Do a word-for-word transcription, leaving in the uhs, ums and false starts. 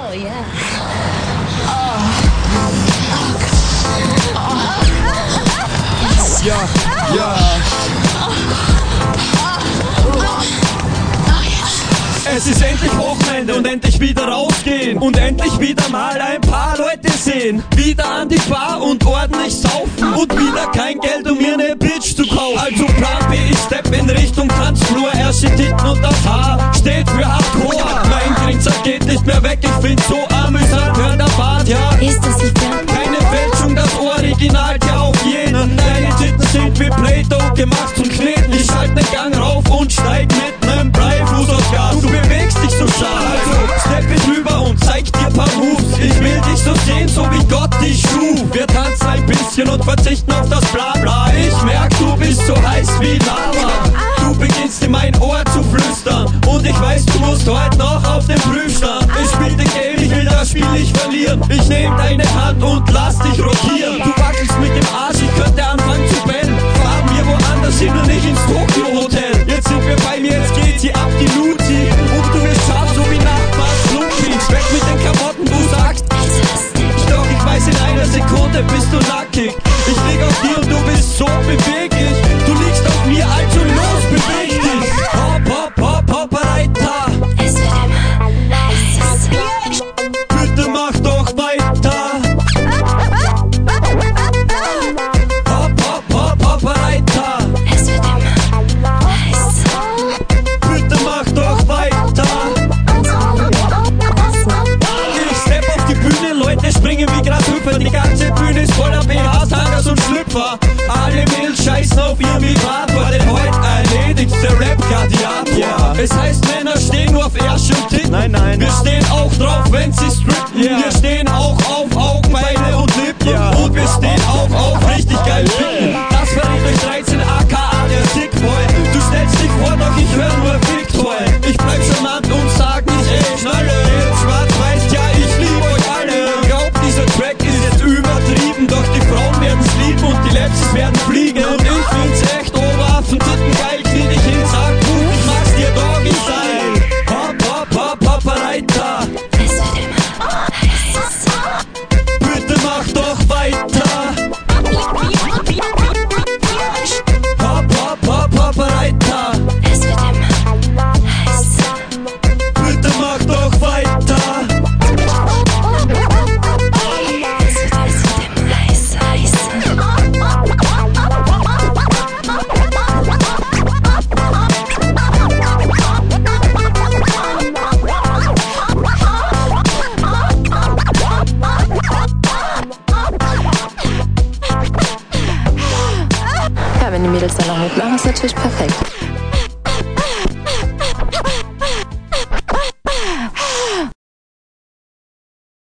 Oh yeah. Ja, ja. Es ist endlich Wochenende und endlich wieder rausgehen und endlich wieder mal ein paar Leute sehen. Wieder an die Bar und ordentlich saufen und wieder kein Geld, um mir ne Bitch zu kaufen. Also Plan B, ich step in Richtung Tanzflur. Erste Titten und das Haar steht für Hardcore. Mein Grinser geht nicht mehr weg, ich find's so amüsant. Hör der Bart, ja. Ist das nicht klar? Keine Fälschung, das Original, ja auf jeden. Deine Titten sind wie Play-Doh gemacht zum Kneten. Ich halt nen Gang rauf und steig mit nem Bleifuß aufs Gas. Du bewegst dich so scharf, also step ich rüber und zeig dir paar Moves. Ich will dich so sehen, so wie Gott dich schuf. Wir tanzen ein bisschen und verzichten auf das Blabla. Ich merk, du bist so heiß wie Lava. Du beginnst in mein Ohr zu flüstern und ich weiß, du musst heute noch auf den Prüfstand. Ich spiel den Game, ich will das Spiel nicht verlieren. Ich nehm deine Hand und lass dich rotieren. Du wackelst mit dem Arsch, ich könnte anfangen zu bellen. Fahren wir woanders hin und nicht ins Tokyo Hotel. Jetzt sind wir bei mir, jetzt geht sie ab die Luzi. Und du bist scharf so wie Nachtmaß Lumpy. Weg mit den Klamotten, du sagst doch, ich weiß, in einer Sekunde bist du nackig. Ich lieg auf dir und du bist so beweglich. Du liegst auf mir, also los, beweg dich. Hopp, hopp, hopp, hopp, Reiter. Es wird immer heißes. Bitte mach doch weiter. Hopp, hopp, hopp, hopp, Reiter. Es wird immer heißer. Bitte mach doch weiter. Ich step auf die Bühne, Leute springen wie Grashüpfer. Die ganze Bühne ist voller B Hs, Tangas und Schlüpfer. Alle Mädels scheißen auf ihr Vibrator, denn heute erledigt der Rap-Gladiator. Es heißt, Männer stehen nur auf Ärsche und Titten. Nein, nein. Wir stehen auch drauf, wenn sie strippen. Yeah. Wir stehen auch auf Augenbeine und Lippen. Yeah. Und wir stehen auch auf richtig geil Ficken. Das verrät euch dreizehn aka der Sickboy. Du stellst dich vor, doch ich hör nur Victoy. Ich bleib charmant und sag nicht, ey, schnalle. Schwarz-Weiß, ja, ich lieb euch alle. Glaub, dieser Track ist jetzt übertrieben, doch die Frauen werden's lieben und die Lapses werden fliegen. Und ich find's echt Oberwaffen, Titten geil, knie dich hin, sag du, ich mag's dir Doggy sein. Hopp, hopp, hopp, hopp, Reiter. Es wird immer heißer. Bitte mach doch weiter. Hopp, hopp, hopp, hopp, Reiter. Es wird immer heißer. Bitte mach doch weiter. Es wird, es wird immer heißer, heißer. Ja, wenn die Mädels dann noch mitmachen, ist natürlich perfekt.